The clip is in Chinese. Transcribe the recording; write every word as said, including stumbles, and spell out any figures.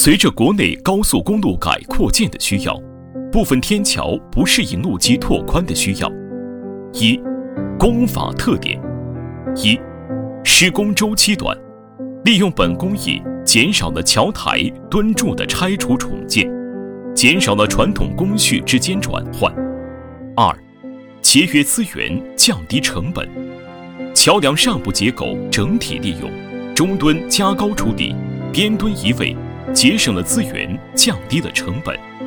随着国内高速公路改扩建的需要，部分天桥不适应路基拓宽的需要。一、工法特点：一、施工周期短，利用本工艺减少了桥台、墩柱的拆除重建，减少了传统工序之间转换。二、节约资源，降低成本，桥梁上部结构整体利用，中墩加高处理，边墩移位，节省了资源，降低了成本。